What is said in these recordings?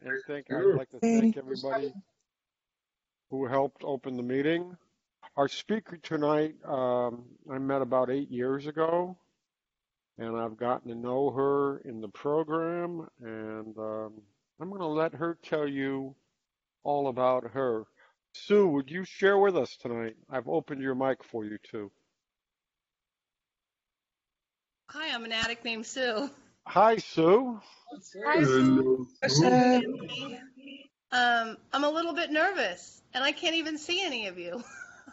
and I'd like to thank everybody who helped open the meeting. Our speaker tonight, I met about 8 years ago, and I've gotten to know her in the program, and I'm going to let her tell you all about her. Sue, would you share with us tonight? I've opened your mic for you too. Hi, I'm an addict named Sue. Hi, Sue. Hi, Sue. I'm a little bit nervous, and I can't even see any of you.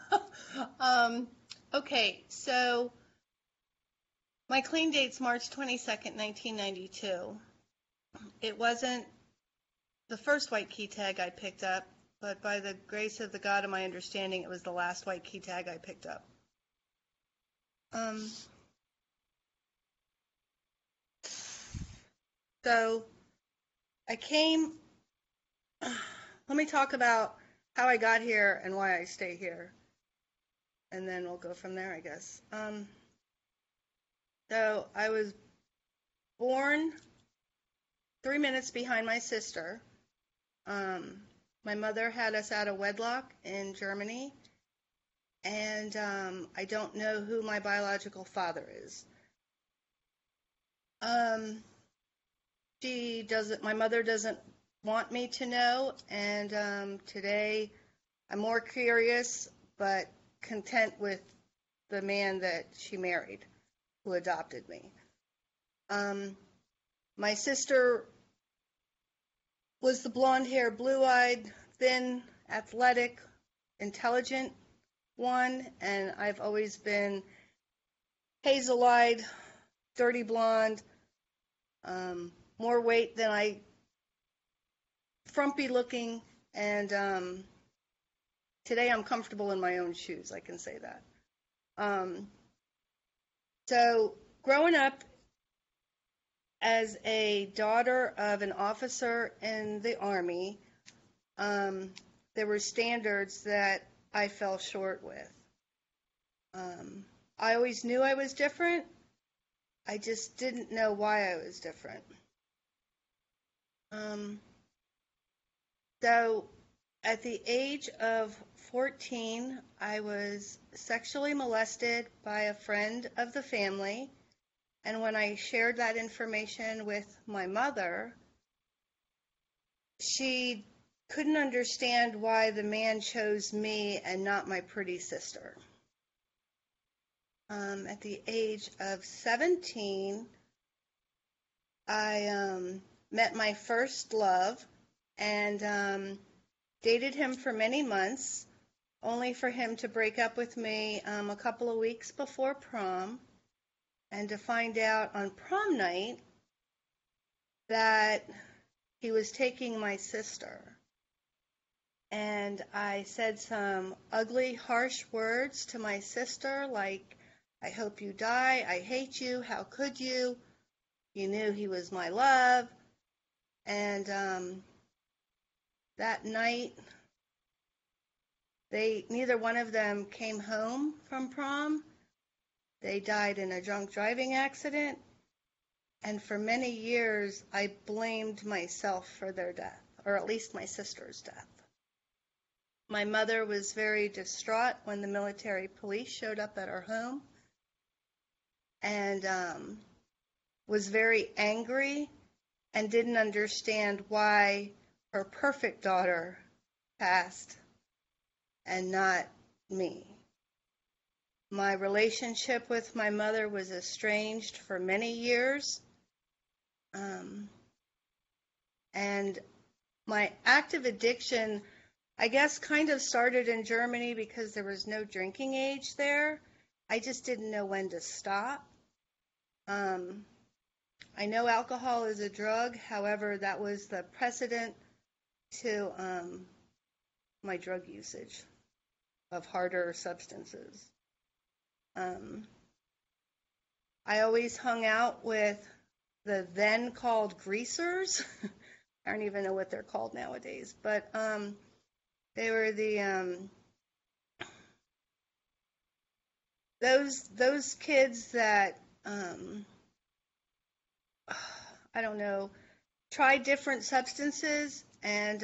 Okay, so my clean date's March 22nd, 1992. It wasn't the first white key tag I picked up, but by the grace of the God of my understanding, it was the last white key tag I picked up. So I came, let me talk about how I got here and why I stay here, and then we'll go from there, I guess. So I was born 3 minutes behind my sister. My mother had us out of wedlock in Germany, and I don't know who my biological father is. My mother doesn't want me to know, and today I'm more curious, but content with the man that she married, who adopted me. My sister was the blonde-haired, blue-eyed, thin, athletic, intelligent one, and I've always been hazel-eyed, dirty blonde, more weight than frumpy looking, and today I'm comfortable in my own shoes, I can say that. So growing up as a daughter of an officer in the Army, there were standards that I fell short with. I always knew I was different. I just didn't know why I was different. So at the age of 14, I was sexually molested by a friend of the family. And when I shared that information with my mother, she couldn't understand why the man chose me and not my pretty sister. At the age of 17, I met my first love and dated him for many months, only for him to break up with me a couple of weeks before prom, and to find out on prom night that he was taking my sister. And I said some ugly, harsh words to my sister, like, "I hope you die, I hate you, how could you? You knew he was my love." And that night, neither one of them came home from prom. They died in a drunk driving accident. And for many years, I blamed myself for their death, or at least my sister's death. My mother was very distraught when the military police showed up at our home, and was very angry and didn't understand why her perfect daughter passed and not me. My relationship with my mother was estranged for many years. And my active addiction, I guess, kind of started in Germany because there was no drinking age there. I just didn't know when to stop. I know alcohol is a drug. However, that was the precedent to my drug usage of harder substances. I always hung out with the then called greasers. I don't even know what they're called nowadays, but they were those kids that I don't know, tried different substances, and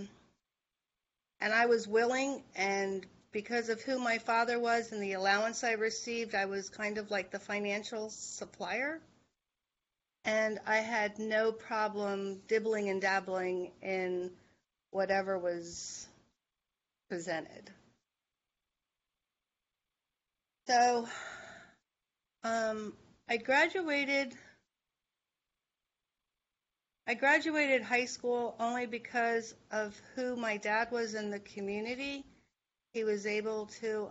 I was willing, and because of who my father was and the allowance I received, I was kind of like the financial supplier. And I had no problem dibbling and dabbling in whatever was presented. So I graduated high school only because of who my dad was in the community. He was able to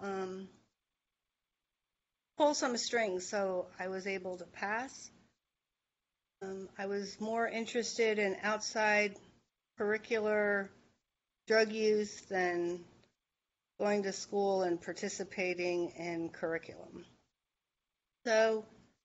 pull some strings, so I was able to pass. I was more interested in outside curricular drug use than going to school and participating in curriculum. So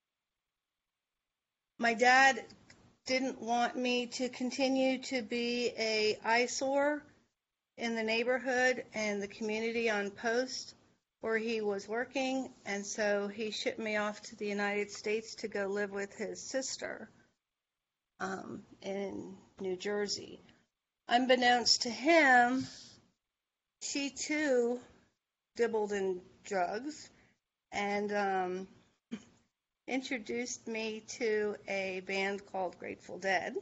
my dad didn't want me to continue to be an eyesore in the neighborhood and the community on post where he was working, and so he shipped me off to the United States to go live with his sister in New Jersey. Unbeknownst to him, she too dibbled in drugs and introduced me to a band called Grateful Dead.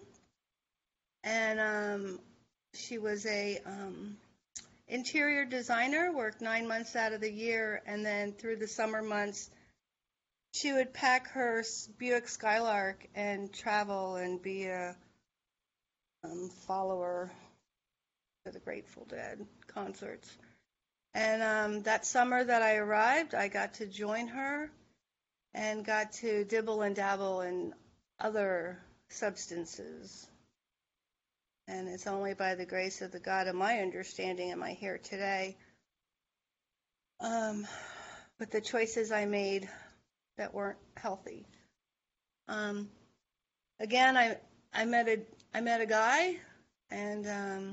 And she was a interior designer, worked 9 months out of the year, and then through the summer months, she would pack her Buick Skylark and travel and be a follower to the Grateful Dead concerts. And that summer that I arrived, I got to join her and got to dibble and dabble in other substances. And it's only by the grace of the God of my understanding am I here today. With the choices I made that weren't healthy. Again, I met a guy, and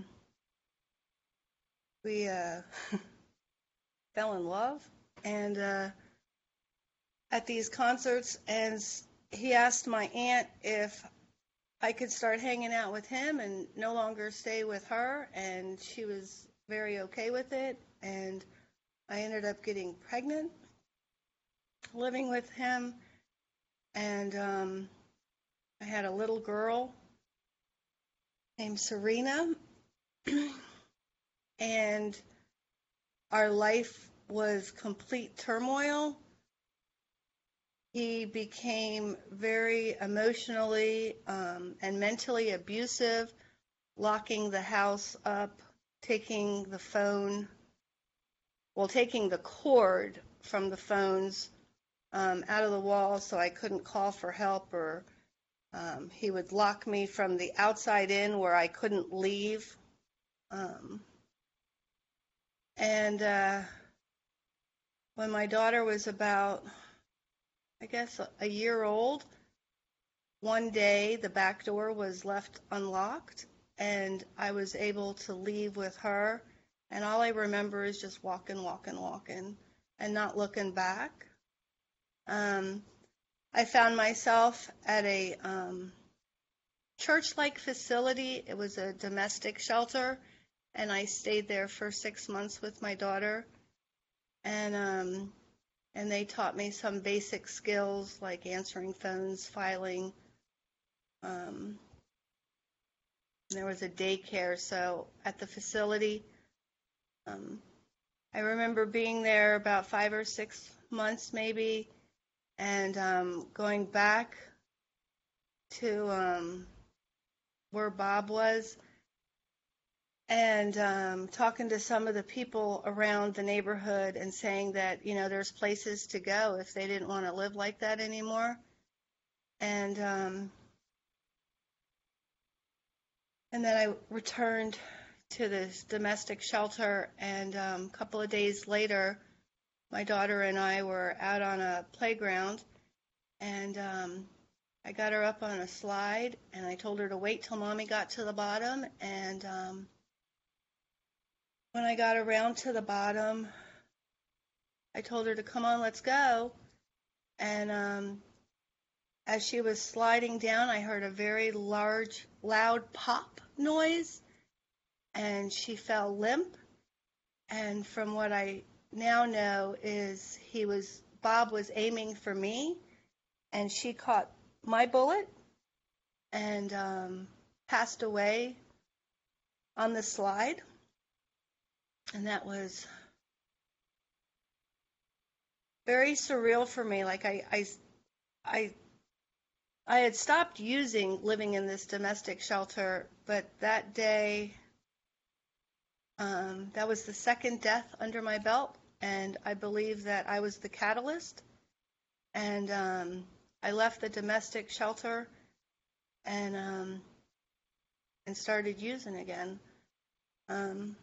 we fell in love. And at these concerts, and he asked my aunt if I could start hanging out with him and no longer stay with her, and she was very okay with it. And I ended up getting pregnant, living with him, and I had a little girl named Serena, and our life was complete turmoil. He became very emotionally and mentally abusive, locking the house up, taking the cord from the phones out of the wall so I couldn't call for help, or he would lock me from the outside in where I couldn't leave. And when my daughter was about, I guess, a year old, one day the back door was left unlocked and I was able to leave with her. And all I remember is just walking and not looking back. I found myself at a church-like facility. It was a domestic shelter, and I stayed there for 6 months with my daughter. And they taught me some basic skills like answering phones, filing. There was a daycare, so at the facility, I remember being there about 5 or 6 months maybe, and going back to where Bob was, and talking to some of the people around the neighborhood and saying that, there's places to go if they didn't want to live like that anymore. And then I returned to this domestic shelter, and a couple of days later, my daughter and I were out on a playground, and I got her up on a slide, and I told her to wait till Mommy got to the bottom, and when I got around to the bottom, I told her to come on, let's go, and As she was sliding down, I heard a very large, loud pop noise, and she fell limp. And from what I now know is Bob was aiming for me, and she caught my bullet and passed away on the slide. And that was very surreal for me. Like I had stopped living in this domestic shelter, but that day, that was the second death under my belt, and I believe that I was the catalyst. And I left the domestic shelter and started using again. From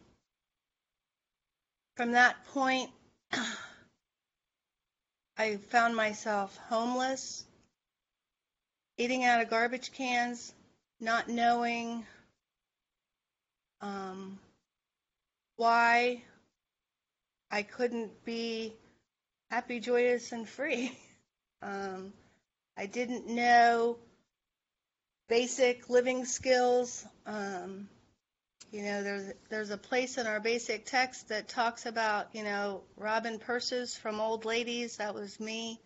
that point, I found myself homeless, eating out of garbage cans, not knowing why I couldn't be happy, joyous, and free. I didn't know basic living skills. There's a place in our basic text that talks about, robbing purses from old ladies. That was me.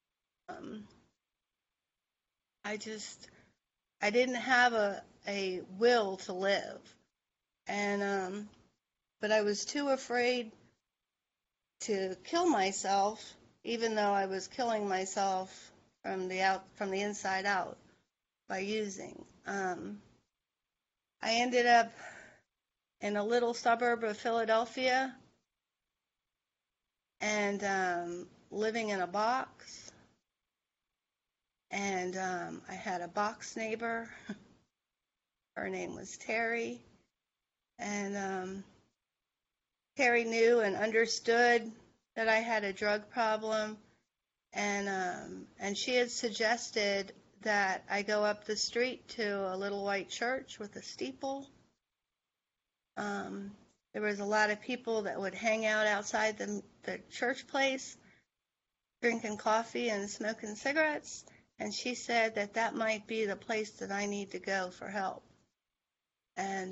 I didn't have a will to live. And, but I was too afraid to kill myself, even though I was killing myself from the inside out by using. I ended up in a little suburb of Philadelphia and living in a box. And I had a box neighbor. Her name was Terry. And Terry knew and understood that I had a drug problem. And she had suggested that I go up the street to a little white church with a steeple. There was a lot of people that would hang out outside the church place, drinking coffee and smoking cigarettes, and she said that might be the place that I need to go for help. And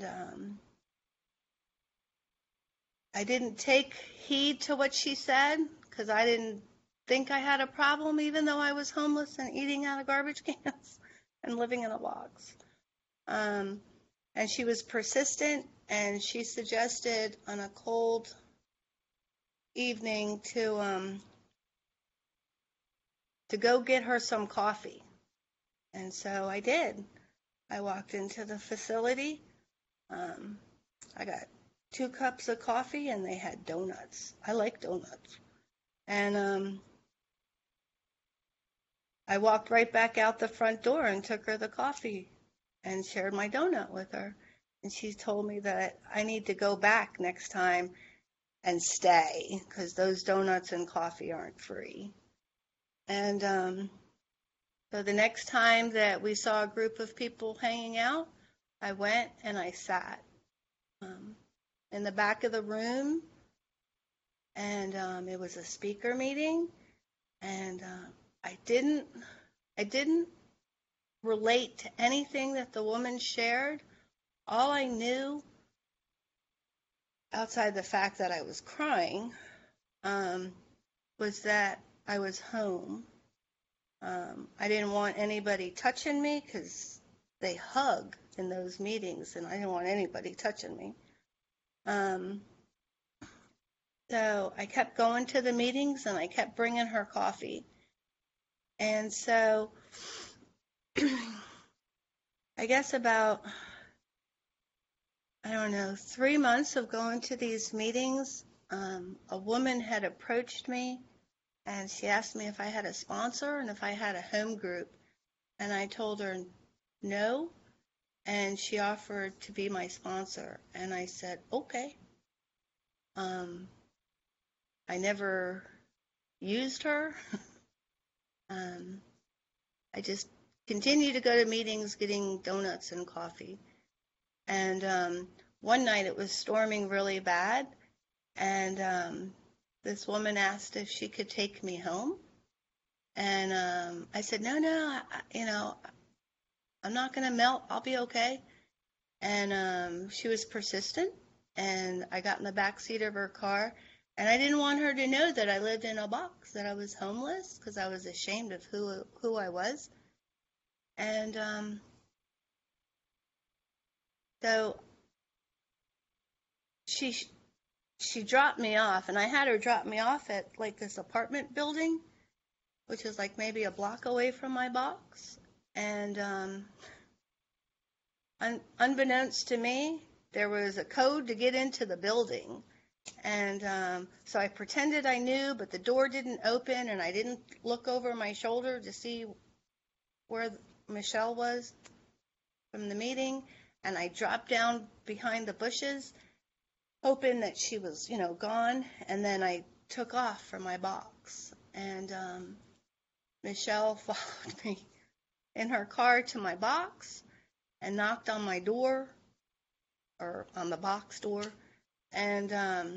I didn't take heed to what she said because I didn't think I had a problem, even though I was homeless and eating out of garbage cans and living in a box. And she was persistent, and she suggested on a cold evening to go get her some coffee. And so I did. I walked into the facility. I got 2 cups of coffee, and they had donuts. I like donuts. And I walked right back out the front door and took her the coffee and shared my donut with her. And she told me that I need to go back next time and stay because those donuts and coffee aren't free. And so the next time that we saw a group of people hanging out, I went and I sat in the back of the room, and it was a speaker meeting, and I didn't relate to anything that the woman shared. All I knew, outside the fact that I was crying, was that I was home. I didn't want anybody touching me because they hug in those meetings, and I didn't want anybody touching me. So I kept going to the meetings, and I kept bringing her coffee. And so I guess about, 3 months of going to these meetings, a woman had approached me, and she asked me if I had a sponsor and if I had a home group. And I told her no, and she offered to be my sponsor. And I said, okay. I never used her. I just continued to go to meetings getting donuts and coffee. And one night it was storming really bad, and this woman asked if she could take me home. And I said, no, I'm not going to melt. I'll be okay. And she was persistent. And I got in the back seat of her car. And I didn't want her to know that I lived in a box, that I was homeless, because I was ashamed of who I was. And so she dropped me off, and I had her drop me off at like this apartment building, which is like maybe a block away from my box. And unbeknownst to me, there was a code to get into the building. And so I pretended I knew, but the door didn't open, and I didn't look over my shoulder to see where Michelle was from the meeting. And I dropped down behind the bushes, hoping that she was, gone. And then I took off from my box. And Michelle followed me in her car to my box and knocked on my door, or on the box door. And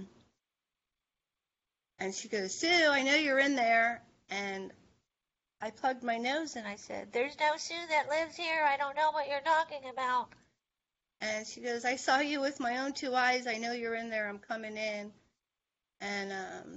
she goes, Sue, I know you're in there. And I plugged my nose and I said, There's no Sue that lives here. I don't know what you're talking about. And she goes, I saw you with my own two eyes. I know you're in there. I'm coming in. And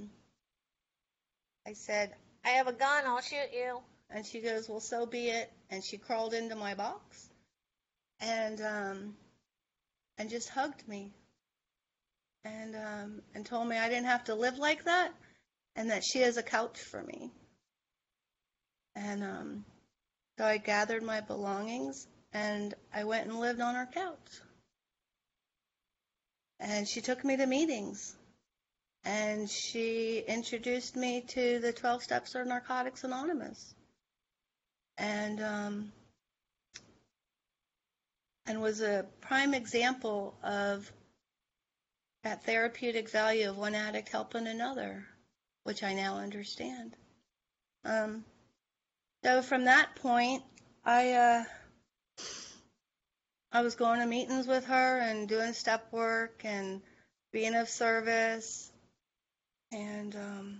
I said, I have a gun. I'll shoot you. And she goes, well, so be it. And she crawled into my box and just hugged me and told me I didn't have to live like that, and that she has a couch for me. And so I gathered my belongings and I went and lived on her couch. And she took me to meetings. And she introduced me to the 12 Steps of Narcotics Anonymous. And was a prime example of that therapeutic value of one addict helping another, which I now understand. So from that point, I was going to meetings with her and doing step work and being of service. And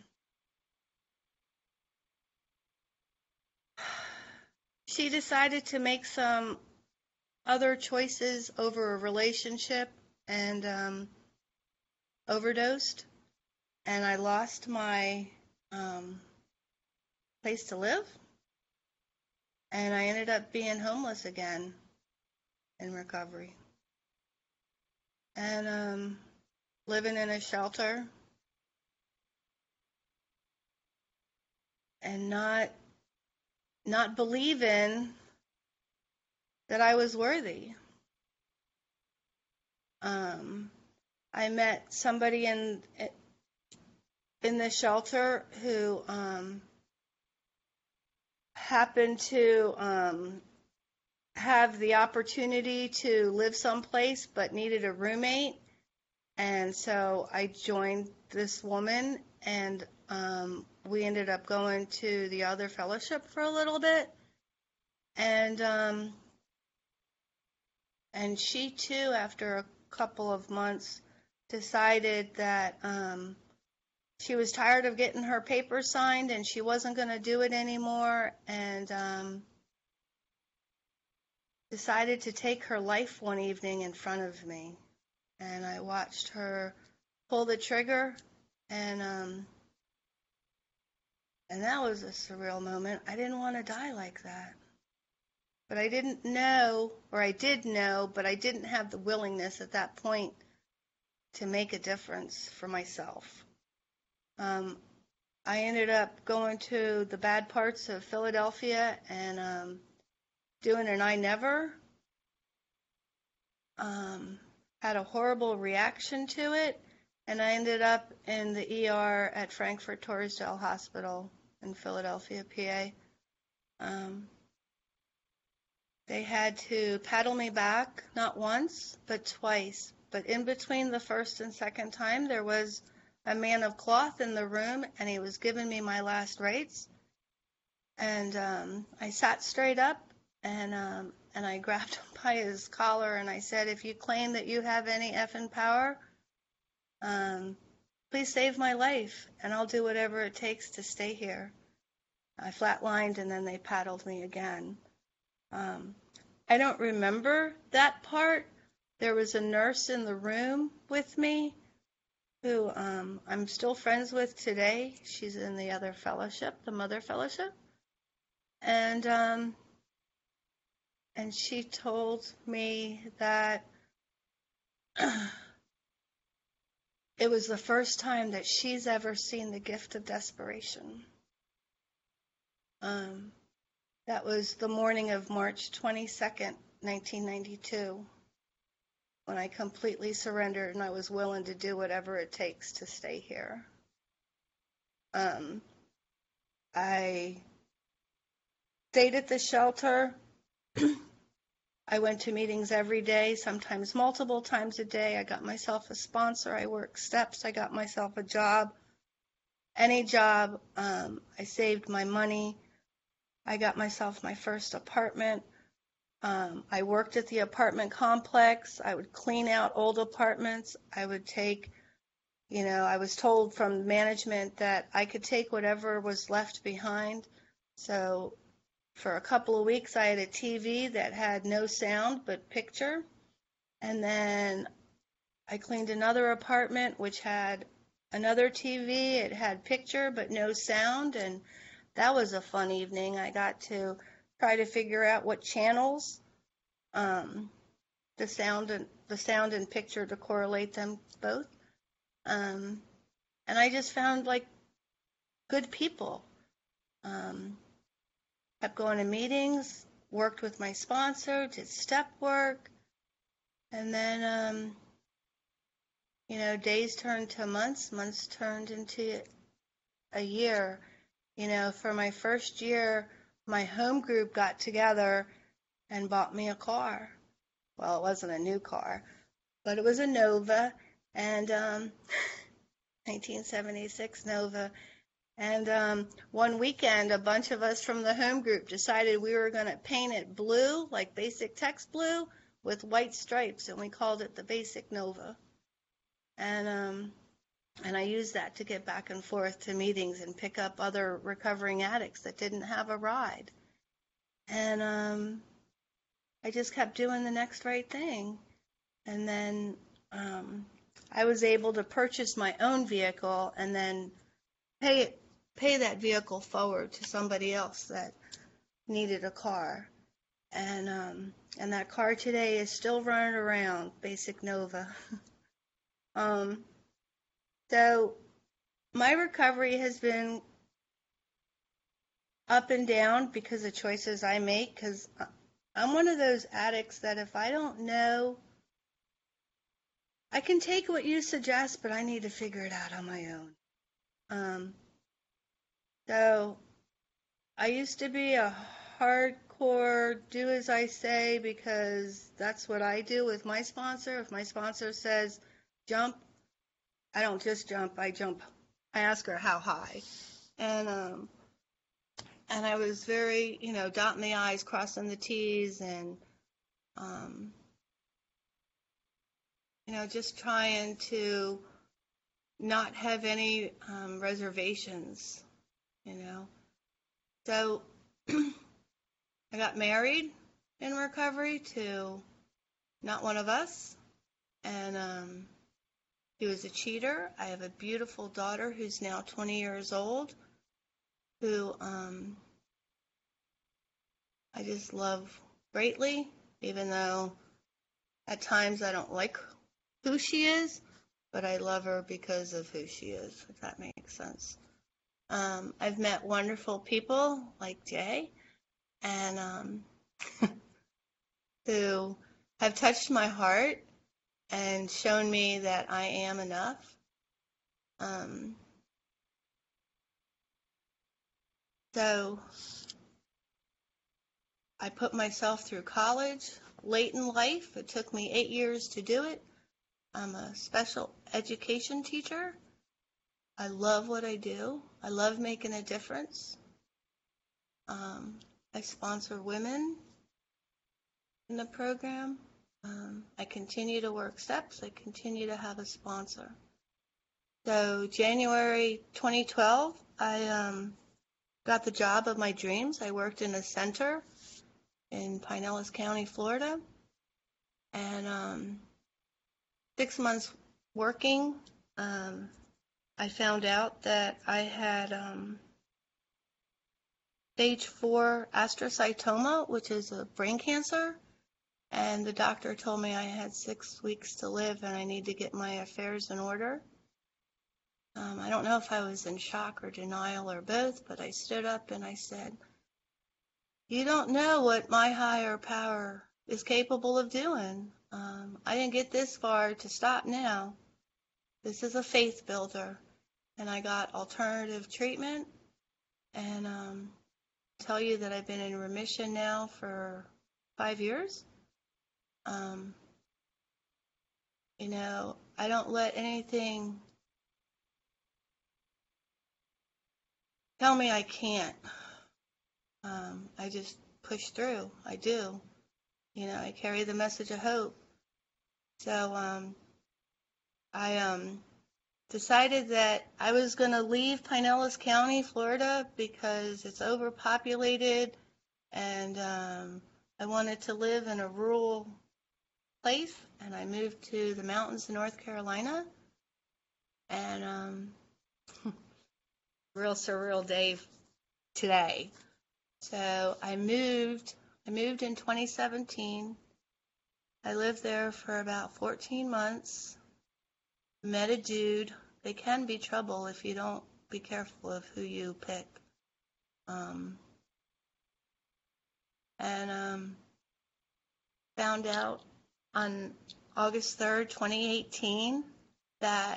she decided to make some other choices over a relationship and overdosed. And I lost my place to live. And I ended up being homeless again in recovery. And living in a shelter. And not believing that I was worthy. I met somebody in the shelter who happened to have the opportunity to live someplace but needed a roommate. And so I joined this woman, and we ended up going to the other fellowship for a little bit. And she too, after a couple of months, decided that she was tired of getting her papers signed and she wasn't going to do it anymore, and decided to take her life one evening in front of me. And I watched her pull the trigger, and that was a surreal moment. I didn't want to die like that. But I didn't know, or I did know, but I didn't have the willingness at that point to make a difference for myself. I ended up going to the bad parts of Philadelphia and doing an I never. Had a horrible reaction to it, and I ended up in the ER at Frankfurt Torresdale Hospital in Philadelphia, PA. They had to paddle me back, not once, but twice. But in between the first and second time, there was a man of cloth in the room, and he was giving me my last rites. And I sat straight up, and I grabbed him by his collar, and I said, if you claim that you have any effing power, please save my life, and I'll do whatever it takes to stay here. I flatlined and then they paddled me again. I don't remember that part. There was a nurse in the room with me who I'm still friends with today. She's in the other fellowship, the Mother Fellowship. And she told me that it was the first time that she's ever seen the gift of desperation. That was the morning of March 22nd, 1992, when I completely surrendered and I was willing to do whatever it takes to stay here. I stayed at the shelter. I went to meetings every day, sometimes multiple times a day. I got myself a sponsor. I worked steps. I got myself a job. Any job. I saved my money. I got myself my first apartment. I worked at the apartment complex. I would clean out old apartments. I would take, I was told from management that I could take whatever was left behind. So for a couple of weeks, I had a TV that had no sound but picture. And then I cleaned another apartment which had another TV. It had picture but no sound. And that was a fun evening. I got to try to figure out what channels, the sound and picture, to correlate them both. And I just found like good people. Kept going to meetings, worked with my sponsor, did step work, and then, days turned to months, months turned into a year. For my first year, my home group got together and bought me a car. Well, it wasn't a new car, but it was a Nova, and 1976 Nova. And one weekend, a bunch of us from the home group decided we were going to paint it blue, like basic text blue, with white stripes, and we called it the Basic Nova. And I used that to get back and forth to meetings and pick up other recovering addicts that didn't have a ride. And I just kept doing the next right thing. And then I was able to purchase my own vehicle and then pay that vehicle forward to somebody else that needed a car. And that car today is still running around, Basic Nova. So my recovery has been up and down because of choices I make, because I'm one of those addicts that if I don't know, I can take what you suggest, but I need to figure it out on my own. So I used to be a hardcore do as I say, because that's what I do with my sponsor. If my sponsor says jump, I don't just jump, I jump. I ask her how high. And I was very, dotting the I's, crossing the T's, and just trying to not have any reservations, So I got married in recovery to not one of us, and he was a cheater. I have a beautiful daughter who's now 20 years old, who I just love greatly, even though at times I don't like who she is, but I love her because of who she is, if that makes sense. I've met wonderful people like Jay, and who have touched my heart and shown me that I am enough. So I put myself through college late in life. It took me 8 years to do it. I'm a special education teacher. I love what I do. I love making a difference. I sponsor women in the program. I continue to work steps. I continue to have a sponsor. So January 2012, I got the job of my dreams. I worked in a center in Pinellas County, Florida. And 6 months working, I found out that I had stage 4 astrocytoma, which is a brain cancer. And the doctor told me I had 6 weeks to live and I need to get my affairs in order. I don't know if I was in shock or denial or both, but I stood up and I said, "You don't know what my higher power is capable of doing. I didn't get this far to stop now. This is a faith builder." And I got alternative treatment and tell you that I've been in remission now for 5 years. You know, I don't let anything tell me I can't. I just push through. I do. You know, I carry the message of hope. So I decided that I was going to leave Pinellas County, Florida, because it's overpopulated, and I wanted to live in a rural place, and I moved to the mountains of North Carolina. And real surreal day today. So I moved in 2017. I lived there for about 14 months. Met a dude. They can be trouble if you don't be careful of who you pick. And found out on August 3rd, 2018, that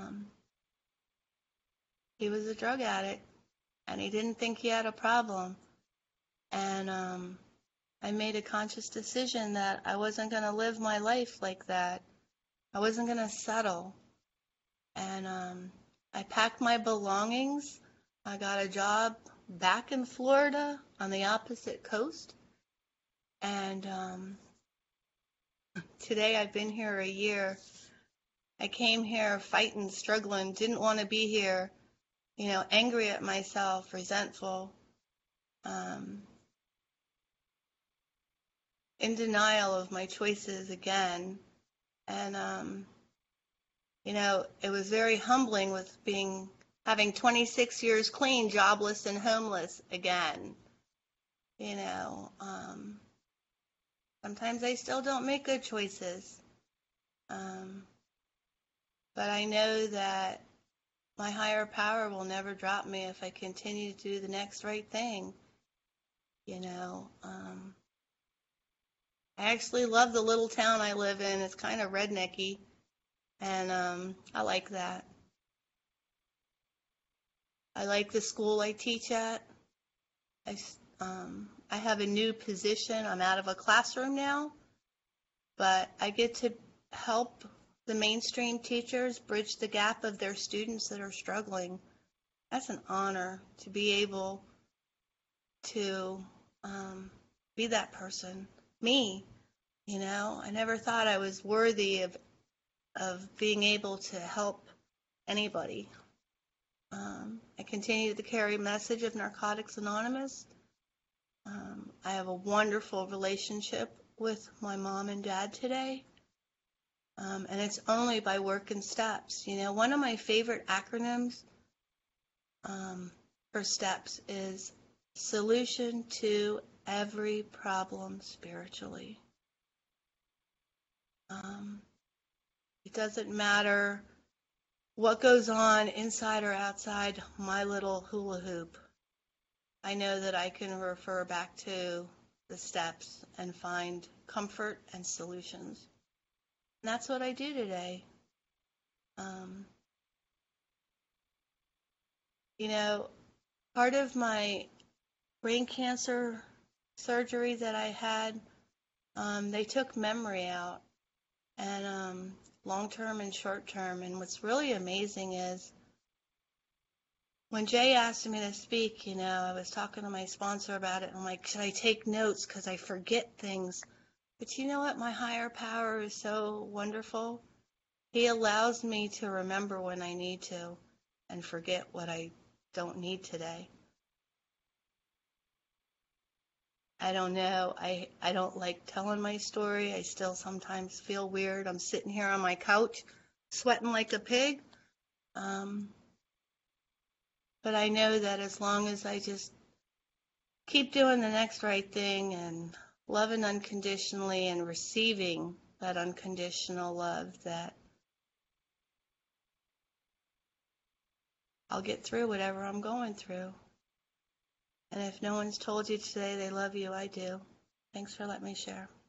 he was a drug addict and he didn't think he had a problem. And I made a conscious decision that I wasn't going to live my life like that. I wasn't going to settle. And I packed my belongings. I got a job back in Florida on the opposite coast. And today I've been here a year. I came here fighting, struggling, didn't want to be here, you know, angry at myself, resentful, in denial of my choices again. And you know, it was very humbling with having 26 years clean, jobless, and homeless again. You know, sometimes I still don't make good choices. But I know that my higher power will never drop me if I continue to do the next right thing. You know, I actually love the little town I live in. It's kind of rednecky, and I like that. I like the school I teach at. I have a new position. I'm out of a classroom now, but I get to help the mainstream teachers bridge the gap of their students that are struggling. That's an honor to be able to be that person. Me, you know, I never thought I was worthy of being able to help anybody. I continue to carry a message of Narcotics Anonymous. I have a wonderful relationship with my mom and dad today. And it's only by working steps. You know, one of my favorite acronyms for steps is solution to every problem spiritually. It doesn't matter what goes on inside or outside my little hula hoop. I know that I can refer back to the steps and find comfort and solutions. And that's what I do today. You know, part of my brain cancer surgery that I had, they took memory out, and long-term and short-term. And what's really amazing is when Jay asked me to speak, you know, I was talking to my sponsor about it. And I'm like, should I take notes because I forget things? But you know what? My higher power is so wonderful. He allows me to remember when I need to and forget what I don't need today. I don't know. I don't like telling my story. I still sometimes feel weird. I'm sitting here on my couch, sweating like a pig. But I know that as long as I just keep doing the next right thing and loving unconditionally and receiving that unconditional love, that I'll get through whatever I'm going through. And if no one's told you today they love you, I do. Thanks for letting me share.